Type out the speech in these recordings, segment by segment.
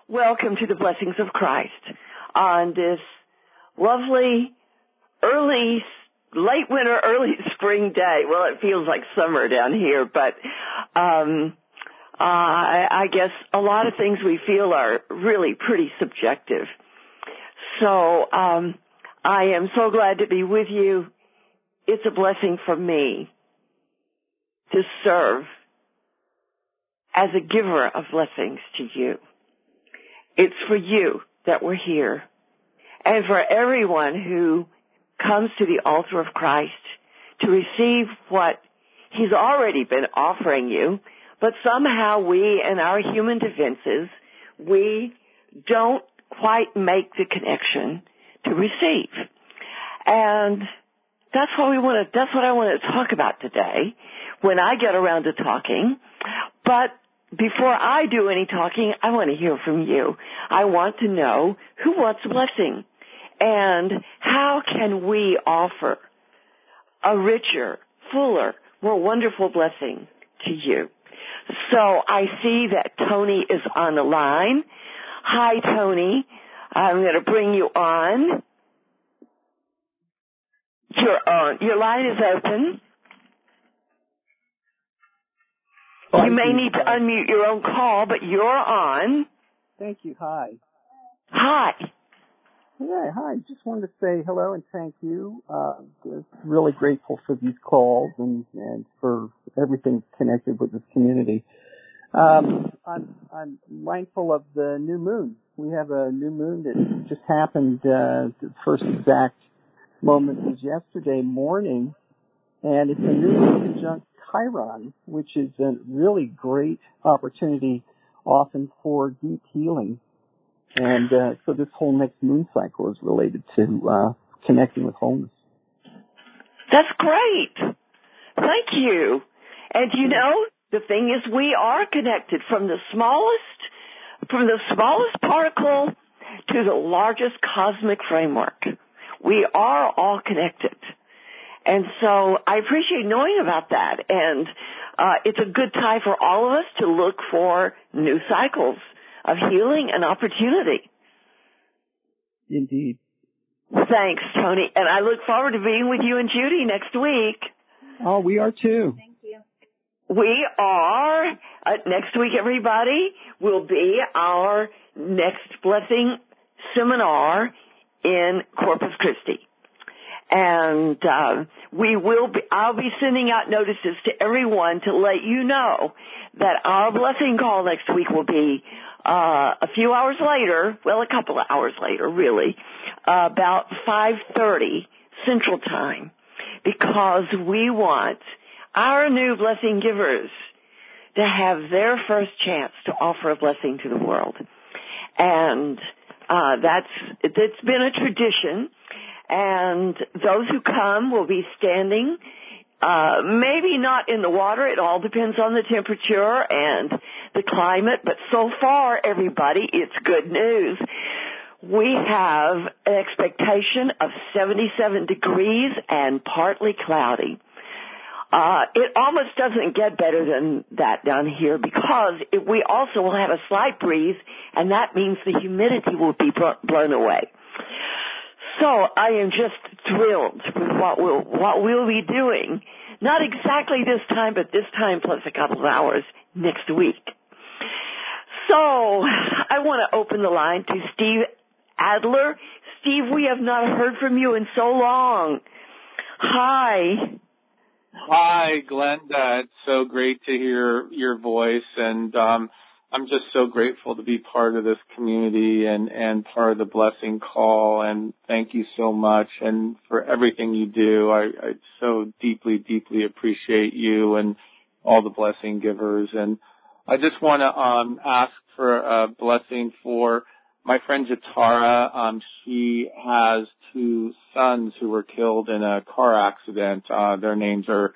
Welcome to the Blessings of Christ on this lovely late winter, early spring day. Well, it feels like summer down here, but I guess a lot of things we feel are really pretty subjective. So I am so glad to be with you. It's a blessing for me to serve as a giver of blessings to you. It's for you that we're here, and for everyone who comes to the altar of Christ to receive what He's already been offering you, but somehow we, in our human defenses, we don't quite make the connection to receive. And that's what I want to talk about today when I get around to talking. But before I do any talking, I want to hear from you. I want to know who wants a blessing and how can we offer a richer, fuller, more wonderful blessing to you. So I see that Tony is on the line. Hi, Tony. I'm going to bring you on. You're on. Your line is open. You may need to unmute your own call, but you're on. Thank you. Hi. Hi. Yeah, hi. Just wanted to say hello and thank you. Really grateful for these calls and for everything connected with this community. I'm mindful of the new moon. We have a new moon that just happened. The first exact moment was yesterday morning, and it's a new moon conjunct Chiron, which is a really great opportunity often for deep healing. And so this whole next moon cycle is related to connecting with wholeness. That's great. Thank you. And you know, the thing is we are connected from the smallest particle to the largest cosmic framework. We are all connected. And so I appreciate knowing about that. And it's a good time for all of us to look for new cycles of healing and opportunity. Indeed. Thanks, Tony. And I look forward to being with you and Judy next week. Oh, we are too. Thank you. We are. Next week, everybody, will be our next blessing seminar in Corpus Christi. And I'll be sending out notices to everyone to let you know that our blessing call next week will be a few hours later, well, a couple of hours later, really, about 5:30 Central Time, because we want our new blessing givers to have their first chance to offer a blessing to the world. And it's been a tradition. And those who come will be standing, maybe not in the water. It all depends on the temperature and the climate. But so far, everybody, it's good news. We have an expectation of 77 degrees and partly cloudy. It almost doesn't get better than that down here because we also will have a slight breeze, and that means the humidity will be blown away. So I am just thrilled with what we'll be doing. Not exactly this time, but this time plus a couple of hours next week. So I want to open the line to Steve Adler. Steve, we have not heard from you in so long. Hi. Hi, Glenda. It's so great to hear your voice, and I'm just so grateful to be part of this community and part of the blessing call, and thank you so much and for everything you do. I so deeply, deeply appreciate you and all the blessing givers. And I just want to ask for a blessing for my friend Jatara. She has two sons who were killed in a car accident. Their names are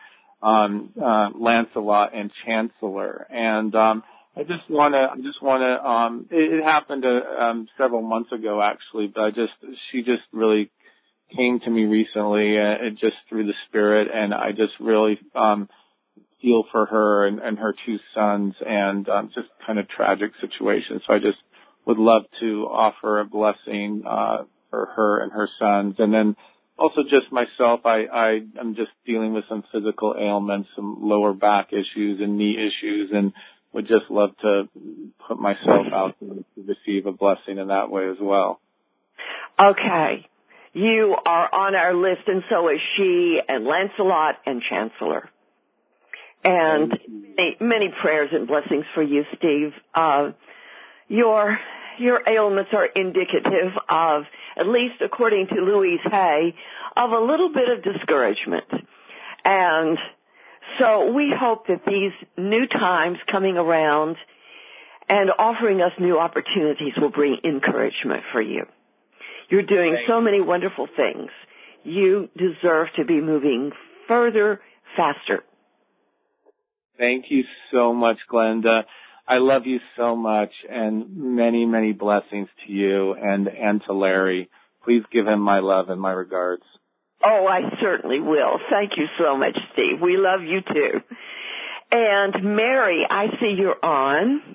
Lancelot and Chancellor. And I just want to, it happened several months ago actually, but she just really came to me recently, just through the Spirit, and I just really feel for her and her two sons, and just kind of tragic situation. So I just would love to offer a blessing for her and her sons. And then also just myself, I'm just dealing with some physical ailments, some lower back issues and knee issues, and would just love to put myself out to receive a blessing in that way as well. Okay. You are on our list, and so is she, and Lancelot, and Chancellor. And many prayers and blessings for you, Steve. Your ailments are indicative of, at least according to Louise Hay, of a little bit of discouragement. And so we hope that these new times coming around and offering us new opportunities will bring encouragement for you. You're doing so many wonderful things. You deserve to be moving further, faster. Thank you so much, Glenda. I love you so much, and many, many blessings to you and to Larry. Please give him my love and my regards. Oh, I certainly will. Thank you so much, Steve. We love you too. And Mary, I see you're on.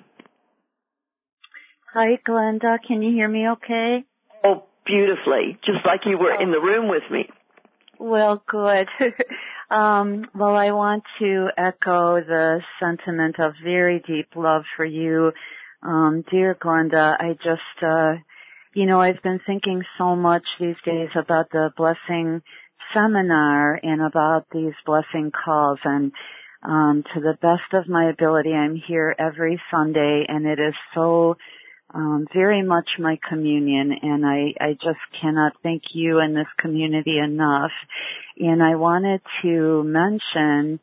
Hi, Glenda. Can you hear me okay? Oh, beautifully. Just like you were in the room with me. Well, good. Well, I want to echo the sentiment of very deep love for you. Dear Glenda, I just, I've been thinking so much these days about the blessing seminar and about these blessing calls, and to the best of my ability, I'm here every Sunday, and it is so very much my communion, and I just cannot thank you and this community enough. And I wanted to mention,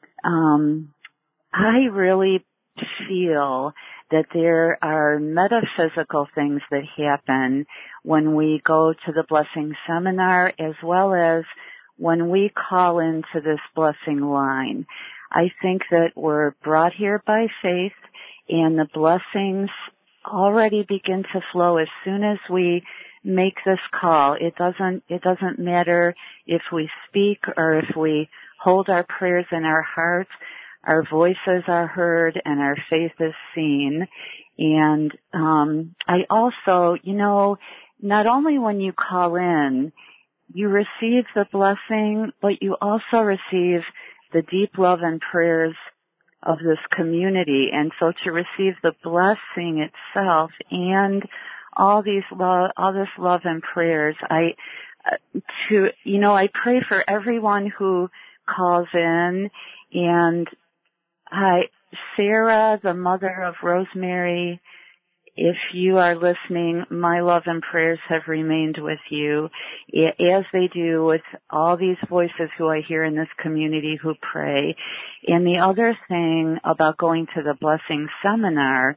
I really feel that there are metaphysical things that happen when we go to the blessing seminar, as well as when we call into this blessing line. I think that we're brought here by faith, and the blessings already begin to flow as soon as we make this call. It doesn't matter if we speak or if we hold our prayers in our hearts. Our voices are heard and our faith is seen. And I also, not only when you call in, you receive the blessing, but you also receive the deep love and prayers of this community. And so to receive the blessing itself and all this love and prayers, I pray for everyone who calls in. And Sarah, the mother of Rosemary, if you are listening, my love and prayers have remained with you, as they do with all these voices who I hear in this community who pray. And the other thing about going to the blessing seminar,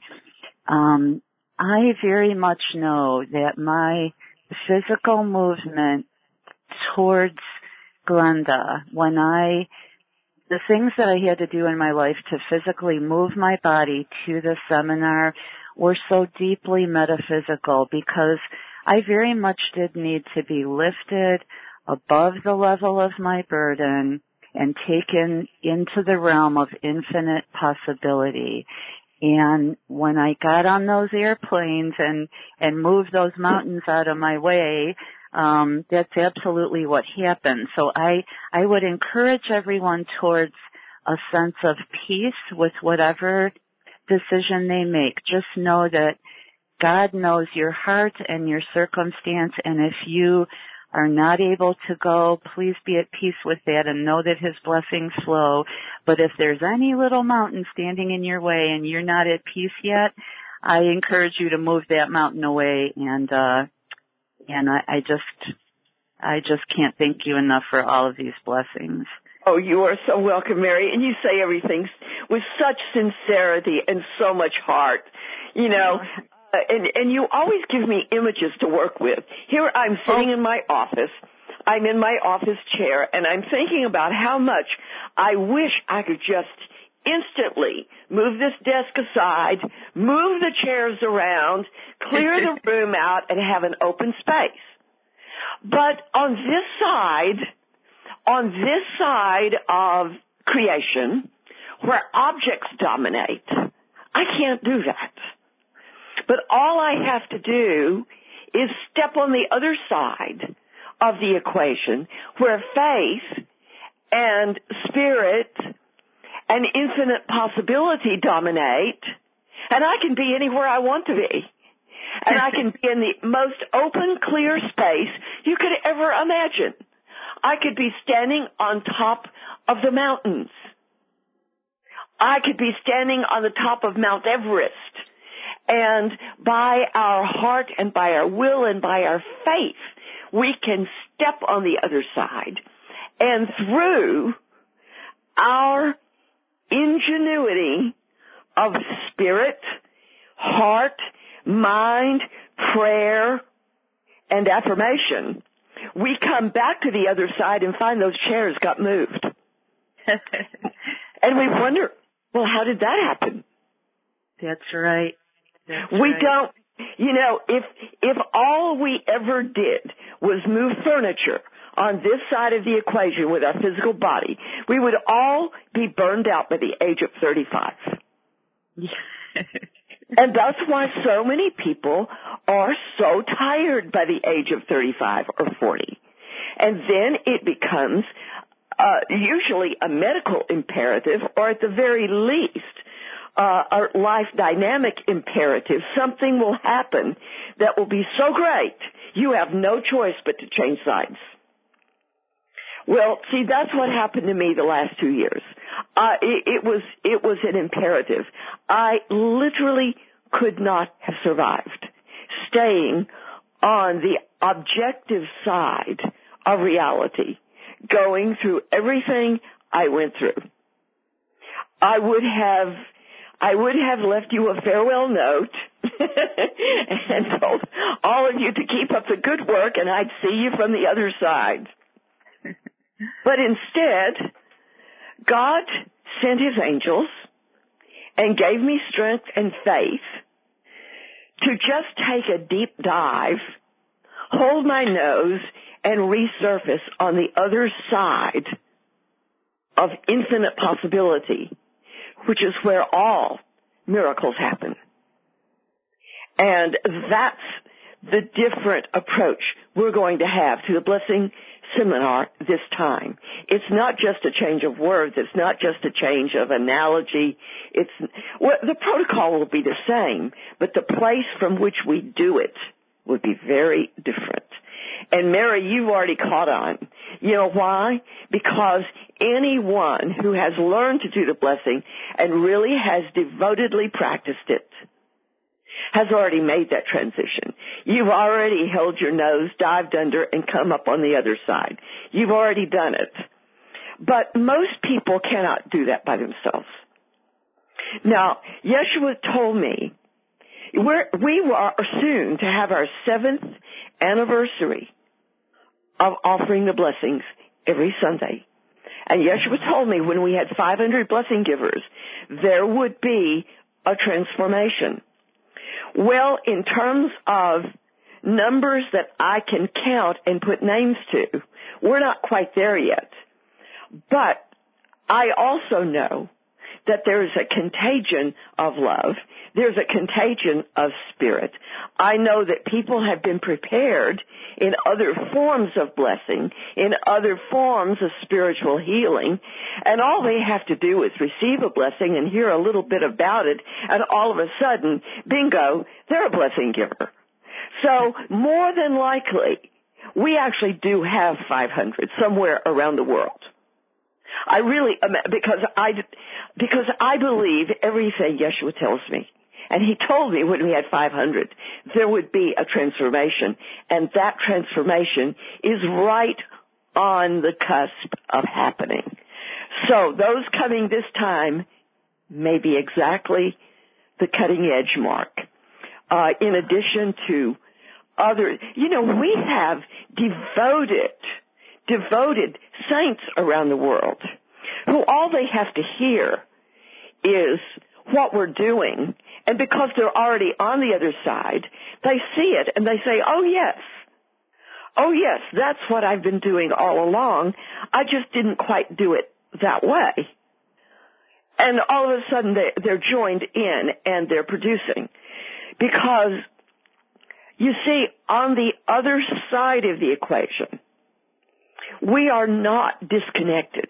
I very much know that my physical movement towards Glenda, the things that I had to do in my life to physically move my body to the seminar were so deeply metaphysical, because I very much did need to be lifted above the level of my burden and taken into the realm of infinite possibility. And when I got on those airplanes and moved those mountains out of my way, that's absolutely what happened. So I would encourage everyone towards a sense of peace with whatever decision they make. Just know that God knows your heart and your circumstance, and if you are not able to go, please be at peace with that and know that His blessings flow. But if there's any little mountain standing in your way and you're not at peace yet, I encourage you to move that mountain away. And I just can't thank you enough for all of these blessings. Oh, you are so welcome, Mary. And you say everything with such sincerity and so much heart, and you always give me images to work with. Here I'm sitting in my office. I'm in my office chair, and I'm thinking about how much I wish I could just instantly move this desk aside, move the chairs around, clear the room out, and have an open space. But on this side of creation, where objects dominate, I can't do that. But all I have to do is step on the other side of the equation where faith and spirit and infinite possibility dominate, and I can be anywhere I want to be. And I can be in the most open, clear space you could ever imagine. I could be standing on top of the mountains. I could be standing on the top of Mount Everest. And by our heart and by our will and by our faith, we can step on the other side. And through our ingenuity of spirit, heart, mind, prayer, and affirmation, we come back to the other side and find those chairs got moved. And we wonder, well, how did that happen? That's right. Don't, if all we ever did was move furniture on this side of the equation with our physical body, we would all be burned out by the age of 35. And that's why so many people are so tired by the age of 35 or 40. And then it becomes usually a medical imperative, or at the very least, a life dynamic imperative. Something will happen that will be so great, you have no choice but to change sides. Well, see, that's what happened to me the last 2 years. It was an imperative. I literally could not have survived staying on the objective side of reality, going through everything I went through. I would have left you a farewell note and told all of you to keep up the good work, and I'd see you from the other side. But instead, God sent his angels and gave me strength and faith to just take a deep dive, hold my nose, and resurface on the other side of infinite possibility, which is where all miracles happen. And that's the different approach we're going to have to the Blessing Seminar this time. It's not just a change of words. It's not just a change of analogy. The protocol will be the same, but the place from which we do it would be very different. And Mary, you've already caught on. You know why? Because anyone who has learned to do the blessing and really has devotedly practiced it has already made that transition. You've already held your nose, dived under, and come up on the other side. You've already done it. But most people cannot do that by themselves. Now, Yeshua told me we are soon to have our 7th anniversary of offering the blessings every Sunday. And Yeshua told me when we had 500 blessing givers, there would be a transformation. Well, in terms of numbers that I can count and put names to, we're not quite there yet. But I also know that there is a contagion of love. There's a contagion of spirit. I know that people have been prepared in other forms of blessing, in other forms of spiritual healing, and all they have to do is receive a blessing and hear a little bit about it, and all of a sudden, bingo, they're a blessing giver. So more than likely, we actually do have 500 somewhere around the world. I really, because I believe everything Yeshua tells me. And he told me when we had 500, there would be a transformation. And that transformation is right on the cusp of happening. So those coming this time may be exactly the cutting edge mark. In addition to other, we have devoted saints around the world who all they have to hear is what we're doing, and because they're already on the other side, they see it and they say, oh yes, that's what I've been doing all along. I just didn't quite do it that way. And all of a sudden they're joined in and they're producing. Because, you see, on the other side of the equation, we are not disconnected.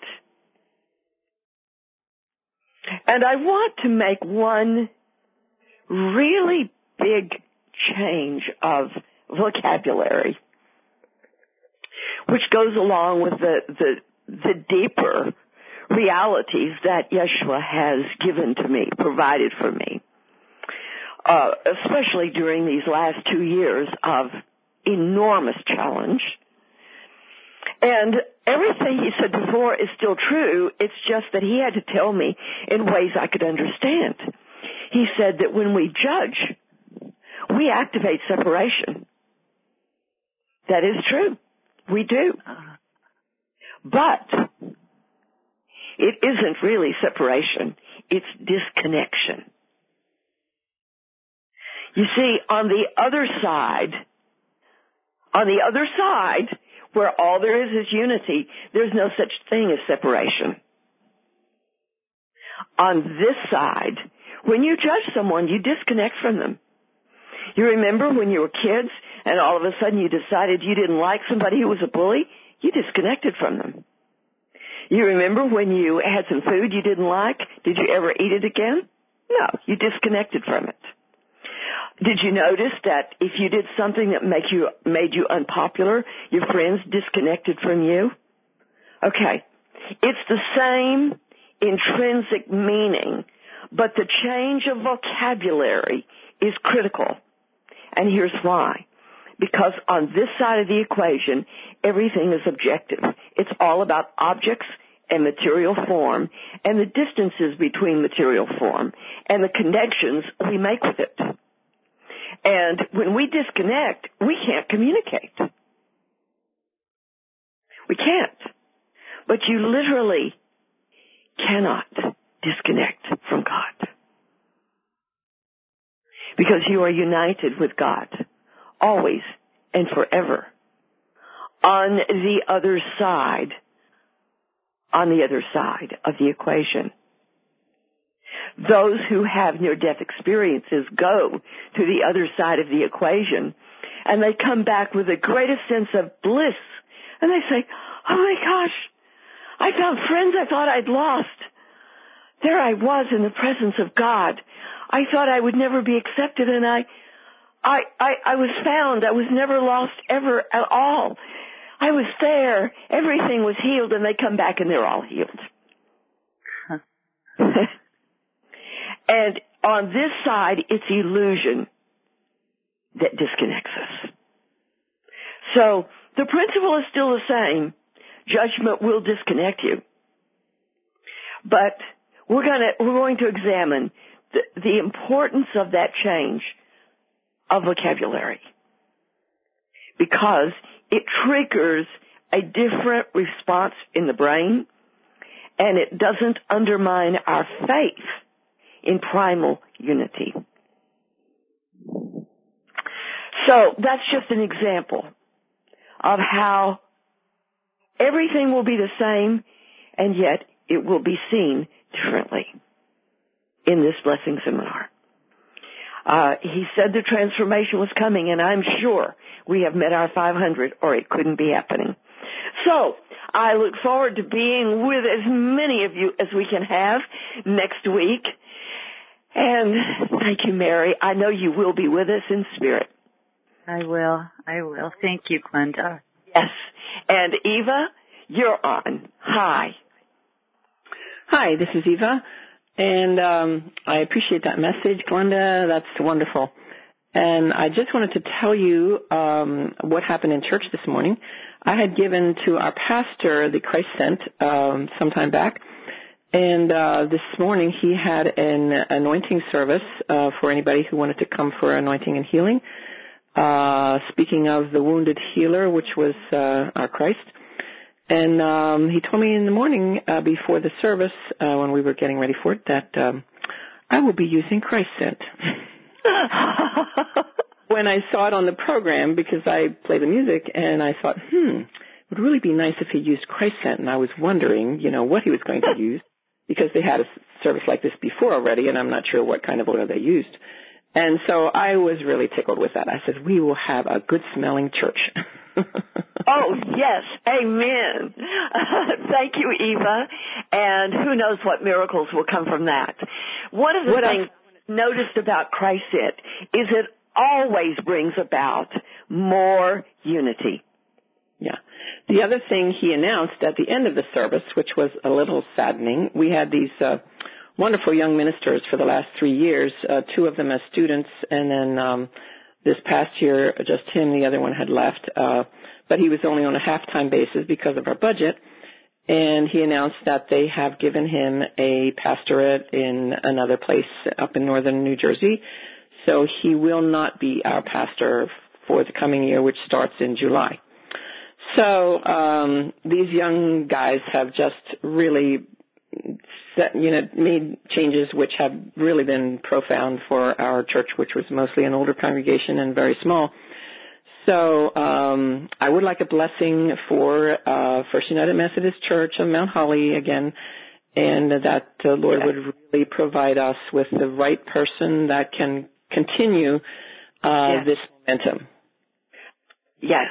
And I want to make one really big change of vocabulary, which goes along with the deeper realities that Yeshua has given to me, provided for me, especially during these last 2 years of enormous challenge. And everything he said before is still true. It's just that he had to tell me in ways I could understand. He said that when we judge, we activate separation. That is true. We do. But it isn't really separation. It's disconnection. You see, on the other side, where all there is unity, there's no such thing as separation. On this side, when you judge someone, you disconnect from them. You remember when you were kids and all of a sudden you decided you didn't like somebody who was a bully? You disconnected from them. You remember when you had some food you didn't like? Did you ever eat it again? No, you disconnected from it. Did you notice that if you did something that made you unpopular, your friends disconnected from you? Okay. It's the same intrinsic meaning, but the change of vocabulary is critical. And here's why. Because on this side of the equation, everything is objective. It's all about objects and material form and the distances between material form and the connections we make with it. And when we disconnect, we can't communicate. We can't. But you literally cannot disconnect from God. Because you are united with God, always and forever. On the other side of the equation. Those who have near-death experiences go to the other side of the equation, and they come back with the greatest sense of bliss. And they say, oh my gosh, I found friends I thought I'd lost. There I was in the presence of God. I thought I would never be accepted, and I was found. I was never lost ever at all. I was there. Everything was healed, and they come back and they're all healed. And on this side, it's illusion that disconnects us. So the principle is still the same. Judgment will disconnect you. But we're going to examine the importance of that change of vocabulary, because it triggers a different response in the brain, and it doesn't undermine our faith in primal unity. So that's just an example of how everything will be the same, and yet it will be seen differently in this blessing seminar. He said the transformation was coming, and I'm sure we have met our 500, or it couldn't be happening. So I look forward to being with as many of you as we can have next week. And thank you, Mary. I know you will be with us in spirit. I will. Thank you, Glenda. Yes. And Eva, you're on. Hi. Hi, this is Eva. And I appreciate that message, Glenda. That's wonderful. And I just wanted to tell you what happened in church this morning. I had given to our pastor the Christ Sent some time back. And this morning he had an anointing service for anybody who wanted to come for anointing and healing. Speaking of the wounded healer, which was our Christ. And he told me in the morning before the service, when we were getting ready for it, that I will be using Christ Sent. When I saw it on the program, because I play the music, and I thought, it would really be nice if he used Christ Sent. And I was wondering, what he was going to use, because they had a service like this before already, and I'm not sure what kind of oil they used. And so I was really tickled with that. I said, we will have a good-smelling church. Oh, yes. Amen. Thank you, Eva. And who knows what miracles will come from that. One of the things I noticed about Christ-It is it always brings about more unity. Yeah. The other thing he announced at the end of the service, which was a little saddening, we had these wonderful young ministers for the last 3 years, 2 of them as students, and then this past year, just him, the other one had left, but he was only on a half-time basis because of our budget, and he announced that they have given him a pastorate in another place up in northern New Jersey, so he will not be our pastor for the coming year, which starts in July. So these young guys have just really made changes which have really been profound for our church, which was mostly an older congregation and very small. So I would like a blessing for First United Methodist Church of Mount Holly again, and that the Lord would really provide us with the right person that can continue this momentum. Yes.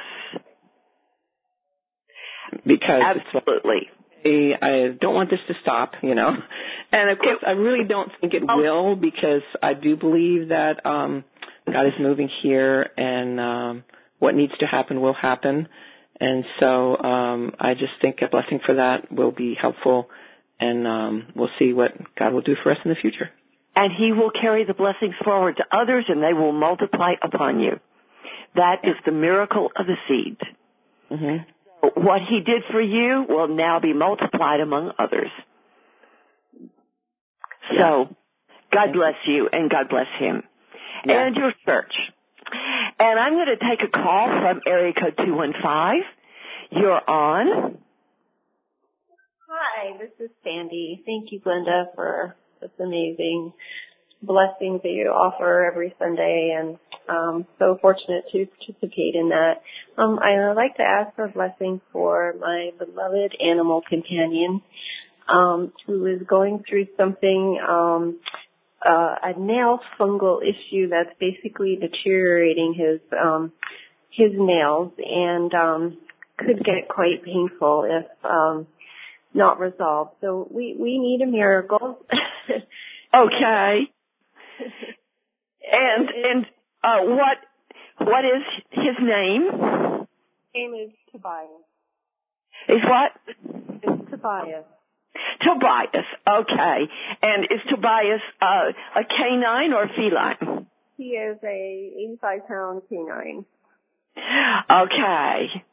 Because absolutely. I don't want this to stop, And, of course, I really don't think it will, because I do believe that God is moving here, and what needs to happen will happen. And so I just think a blessing for that will be helpful, and we'll see what God will do for us in the future. And he will carry the blessings forward to others, and they will multiply upon you. That is the miracle of the seed. Mm-hmm. What he did for you will now be multiplied among others. So, God bless you, and God bless him. Yeah. And your church. And I'm going to take a call from area code 215. You're on. Hi, this is Sandy. Thank you, Glenda, for this amazing blessings that you offer every Sunday, and so fortunate to participate in that. I would like to ask for a blessing for my beloved animal companion, who is going through something, a nail fungal issue that's basically deteriorating his nails, and could get quite painful if not resolved. So we need a miracle. Okay. And what is his name? His name is Tobias. Is what? It's Tobias. Tobias. Okay. And is Tobias a canine or feline? He is a 85-pound canine. Okay.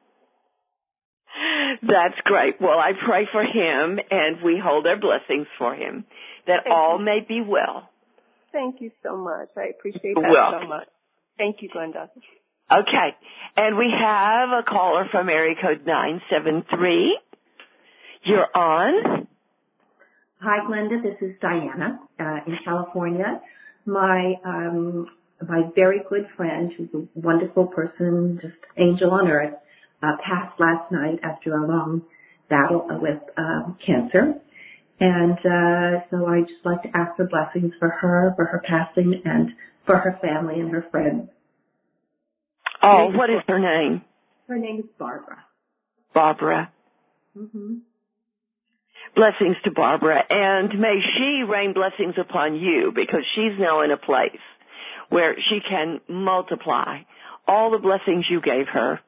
That's great. Well, I pray for him, and we hold our blessings for him, that all may be well. Thank you so much. I appreciate that so much. Thank you, Glenda. Okay. And we have a caller from area code 973. You're on. Hi, Glenda. This is Diana in California. My very good friend, who's a wonderful person, just angel on earth, passed last night after a long battle with cancer. And so I just like to ask for blessings for her passing, and for her family and her friends. Oh, what is her name? Her name is Barbara. Barbara. Mm-hmm. Blessings to Barbara. And may she rain blessings upon you, because she's now in a place where she can multiply all the blessings you gave her.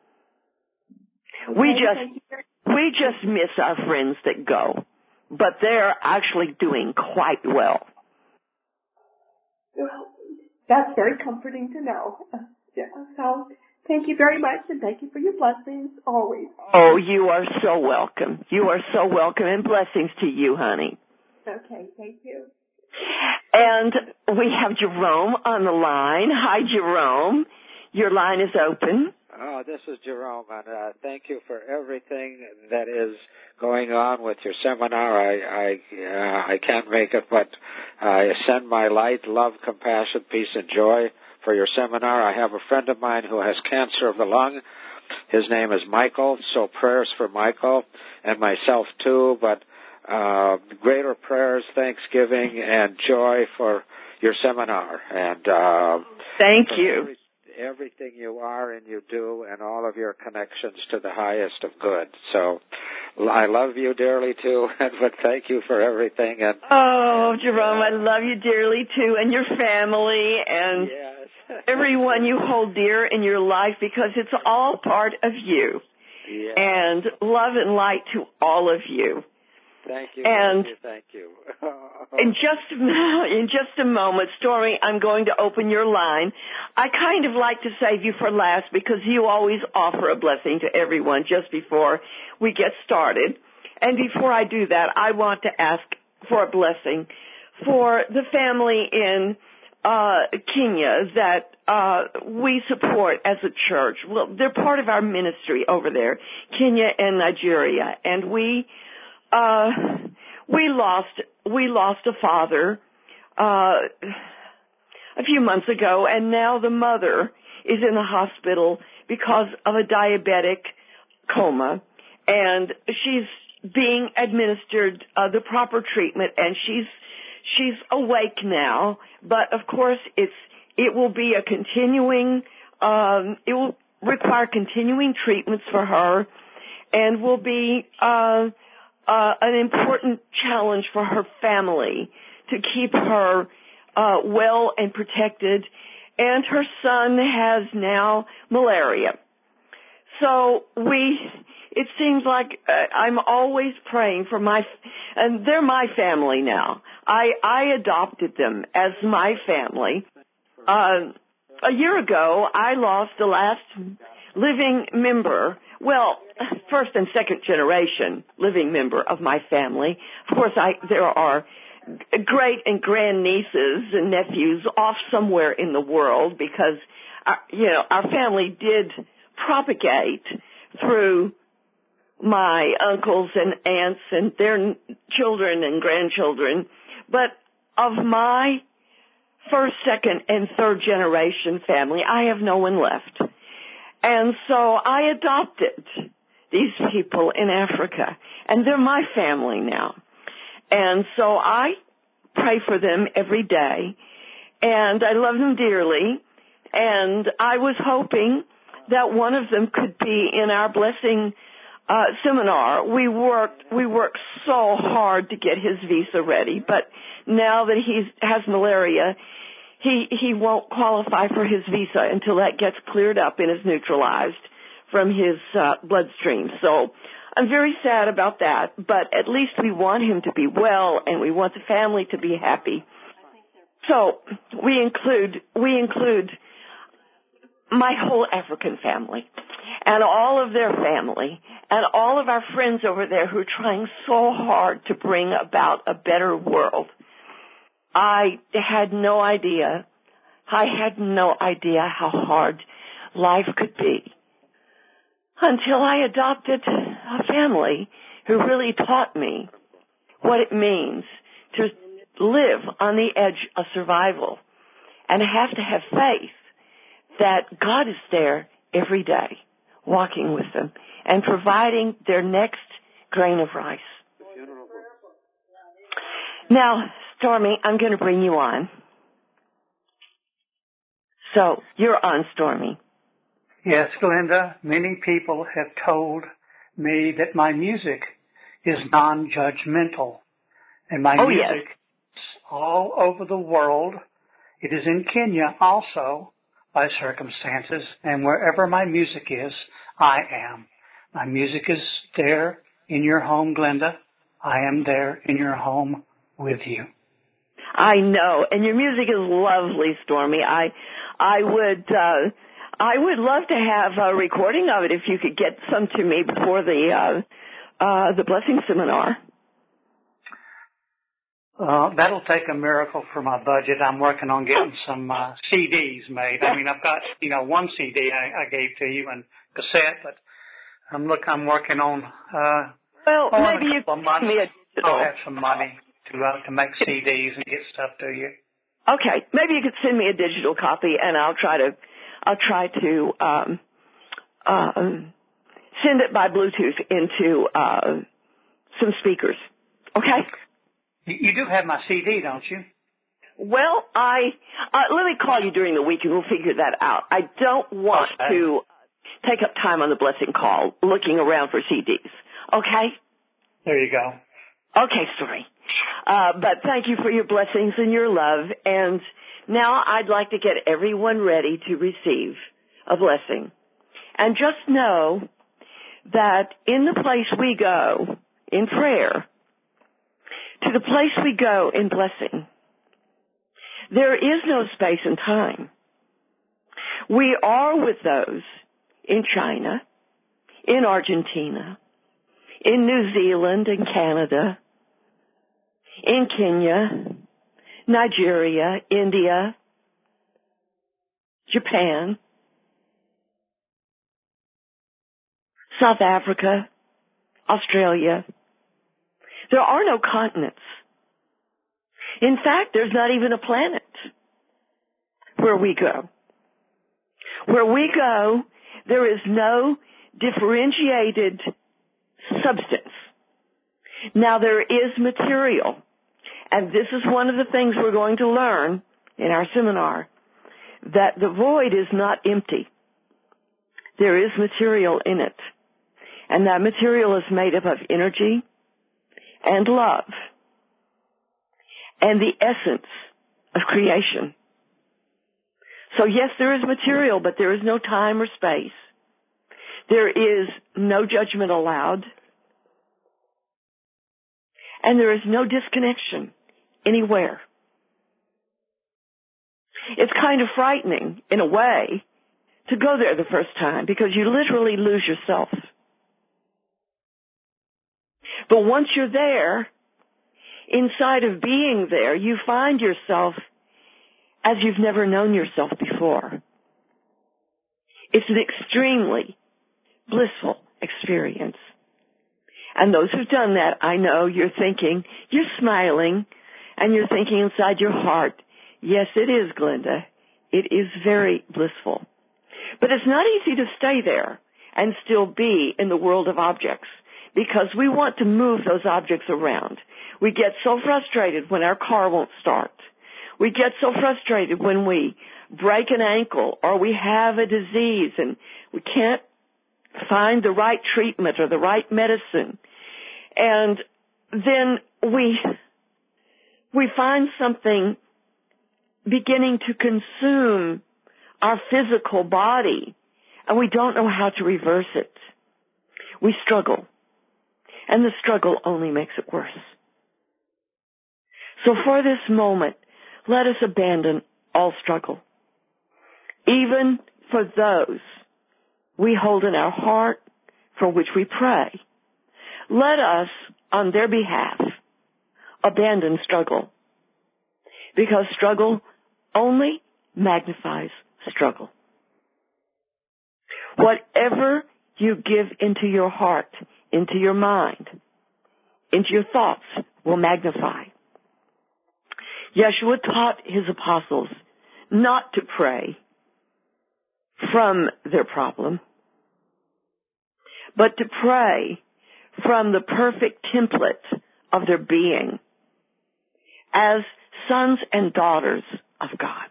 We just miss our friends that go, but they're actually doing quite well. Well, that's very comforting to know. Yeah, so thank you very much, and thank you for your blessings always. Oh, you are so welcome. You are so welcome, and blessings to you, honey. Okay, thank you. And we have Jerome on the line. Hi, Jerome. Your line is open. Oh, this is Jerome, and thank you for everything that is going on with your seminar. I can't make it, but I send my light, love, compassion, peace, and joy for your seminar. I have a friend of mine who has cancer of the lung. His name is Michael, so prayers for Michael and myself too, but greater prayers, thanksgiving, and joy for your seminar. And thank you. Everything you are and you do, and all of your connections to the highest of good. So I love you dearly too, but thank you for everything. And Jerome, I love you dearly too, and your family, and everyone you hold dear in your life, because it's all part of you. Yes. And love and light to all of you. Thank you. And thank you. in just a moment, Stormy, I'm going to open your line. I kind of like to save you for last because you always offer a blessing to everyone just before we get started. And before I do that, I want to ask for a blessing for the family in Kenya that we support as a church. Well, they're part of our ministry over there, Kenya and Nigeria, and we lost a father a few months ago, and now the mother is in the hospital because of a diabetic coma, and she's being administered the proper treatment, and she's awake now. But of course, it will be a continuing. It will require continuing treatments for her, and will be an important challenge for her family to keep her well and protected. And her son has now malaria. So it seems like I'm always praying for and they're my family now. I adopted them as my family. A year ago, I lost the last living member, well, first and second generation living member of my family. Of course, there are great and grand nieces and nephews off somewhere in the world because, our family did propagate through my uncles and aunts and their children and grandchildren. But of my first, second, and third generation family, I have no one left. And so I adopted these people in Africa, and they're my family now. And so I pray for them every day, and I love them dearly, and I was hoping that one of them could be in our blessing seminar. We worked so hard to get his visa ready, but now that he has malaria, he won't qualify for his visa until that gets cleared up and is neutralized from his bloodstream. So I'm very sad about that, but at least we want him to be well, and we want the family to be happy. So we include my whole African family and all of their family and all of our friends over there who are trying so hard to bring about a better world. I had no idea how hard life could be until I adopted a family who really taught me what it means to live on the edge of survival and have to have faith that God is there every day, walking with them and providing their next grain of rice. Now, Stormy, I'm going to bring you on. So, you're on, Stormy. Yes, Glenda, many people have told me that my music is non-judgmental. And my music is all over the world. It is in Kenya also by circumstances. And wherever my music is, I am. My music is there in your home, Glenda. I am there in your home with you. I know, and your music is lovely, Stormy. I would love to have a recording of it if you could get some to me before the blessing seminar. That'll take a miracle for my budget. I'm working on getting some CDs made. I mean, I've got one CD I gave to you and cassette, but I'm working on. Maybe you can send me a digital. I'll have some money to make CDs and get stuff to you. Okay, maybe you could send me a digital copy, and I'll try to send it by Bluetooth into some speakers. Okay. You do have my CD, don't you? Well, let me call you during the week and we'll figure that out. I don't want to take up time on the blessing call looking around for CDs. Okay? There you go. Okay, sorry. But thank you for your blessings and your love. And now I'd like to get everyone ready to receive a blessing. And just know that in the place we go in prayer, to the place we go in blessing, there is no space and time. We are with those in China, in Argentina, in New Zealand and Canada, in Kenya, Nigeria, India, Japan, South Africa, Australia. There are no continents. In fact, there's not even a planet where we go. Where we go, there is no differentiated substance. Now, there is material, and this is one of the things we're going to learn in our seminar, that the void is not empty. There is material in it, and that material is made up of energy and love and the essence of creation. So yes, there is material, but there is no time or space. There is no judgment allowed. And there is no disconnection anywhere. It's kind of frightening, in a way, to go there the first time because you literally lose yourself. But once you're there, inside of being there, you find yourself as you've never known yourself before. It's an extremely blissful experience. And those who've done that, I know you're thinking, you're smiling, and you're thinking inside your heart, yes, it is, Glenda. It is very blissful. But it's not easy to stay there and still be in the world of objects because we want to move those objects around. We get so frustrated when our car won't start. We get so frustrated when we break an ankle or we have a disease and we can't find the right treatment or the right medicine. And then we find something beginning to consume our physical body, and we don't know how to reverse it. We struggle, and the struggle only makes it worse. So for this moment, let us abandon all struggle, even for those we hold in our heart for which we pray. Let us, on their behalf, abandon struggle, because struggle only magnifies struggle. Whatever you give into your heart, into your mind, into your thoughts, will magnify. Yeshua taught his apostles not to pray from their problem, but to pray from the perfect template of their being as sons and daughters of God.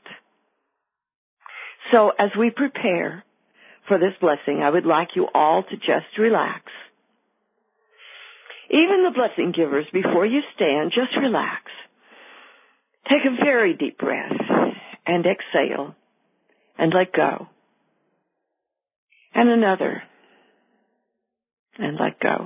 So as we prepare for this blessing, I would like you all to just relax. Even the blessing givers, before you stand, just relax. Take a very deep breath and exhale and let go. And another and let go.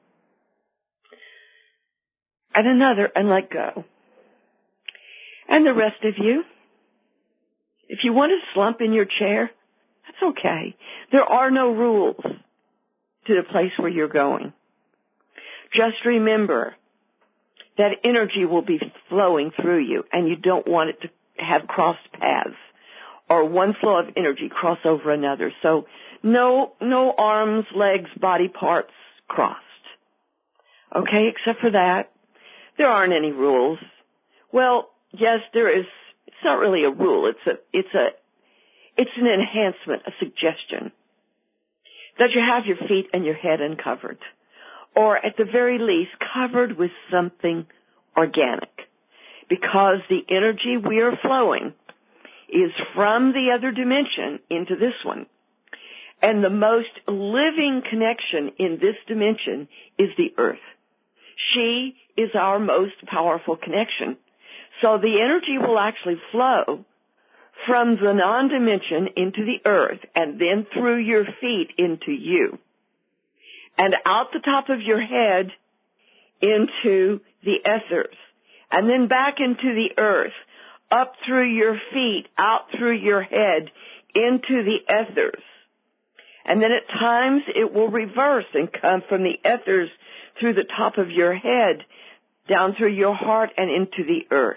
And another and let go. And the rest of you, if you want to slump in your chair, that's okay. There are no rules to the place where you're going. Just remember that energy will be flowing through you, and you don't want it to have crossed paths or one flow of energy cross over another. So no arms, legs, body parts crossed. Okay, except for that, there aren't any rules. Well, yes, there is. It's not really a rule. It's an enhancement, a suggestion that you have your feet and your head uncovered, or at the very least covered with something organic, because the energy we are flowing is from the other dimension into this one. And the most living connection in this dimension is the earth. She is our most powerful connection. So the energy will actually flow from the non-dimension into the earth and then through your feet into you. And out the top of your head into the ethers. And then back into the earth, up through your feet, out through your head, into the ethers. And then at times it will reverse and come from the ethers through the top of your head, down through your heart and into the earth.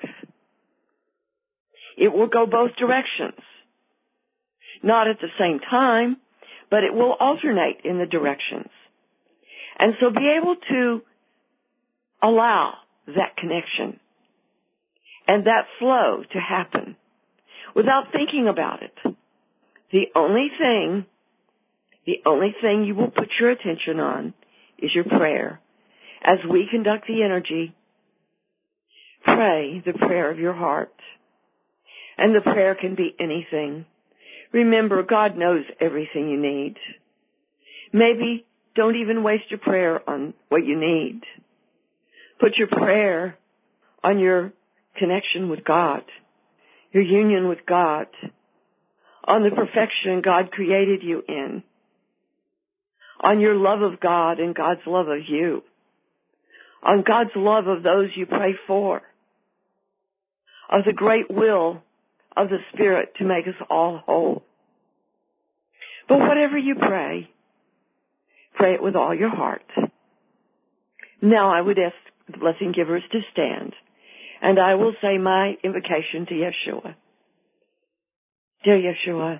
It will go both directions. Not at the same time, but it will alternate in the directions. And so be able to allow that connection and that flow to happen without thinking about it. The only thing you will put your attention on is your prayer. As we conduct the energy, pray the prayer of your heart. And the prayer can be anything. Remember, God knows everything you need. Maybe don't even waste your prayer on what you need. Put your prayer on your connection with God, your union with God, on the perfection God created you in, on your love of God and God's love of you, on God's love of those you pray for, of the great will of the Spirit to make us all whole. But whatever you pray, pray it with all your heart. Now I would ask the blessing givers to stand, and I will say my invocation to Yeshua. Dear Yeshua,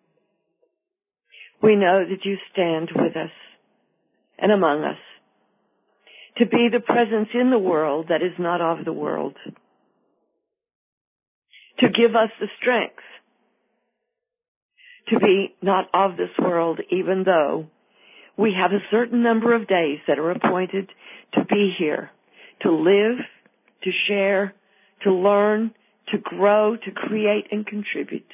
we know that you stand with us and among us to be the presence in the world that is not of the world, to give us the strength to be not of this world, even though we have a certain number of days that are appointed to be here, to live, to share, to learn, to grow, to create and contribute.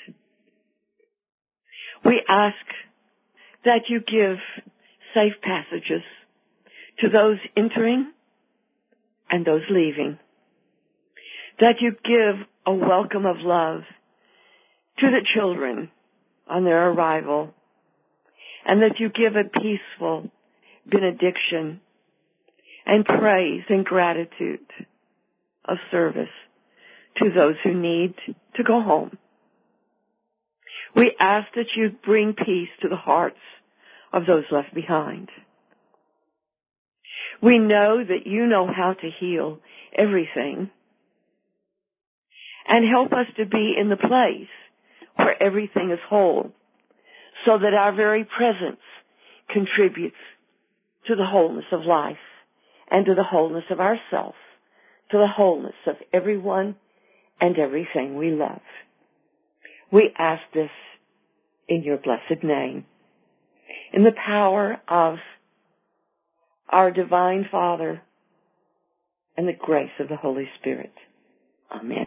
We ask that you give safe passages to those entering and those leaving, that you give a welcome of love to the children on their arrival, and that you give a peaceful benediction and praise and gratitude of service to those who need to go home. We ask that you bring peace to the hearts of those left behind. We know that you know how to heal everything, and help us to be in the place where everything is whole, so that our very presence contributes to the wholeness of life and to the wholeness of ourselves, to the wholeness of everyone and everything we love. We ask this in your blessed name, in the power of our Divine Father and the grace of the Holy Spirit. Amen.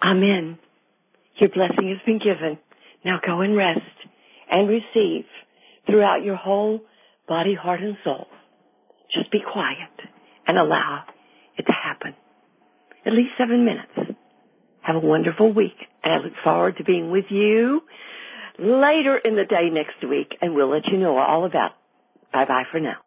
Amen. Your blessing has been given. Now go and rest and receive throughout your whole body, heart, and soul. Just be quiet and allow it to happen. At least 7 minutes. Have a wonderful week, and I look forward to being with you later in the day next week, and we'll let you know all about it. Bye-bye for now.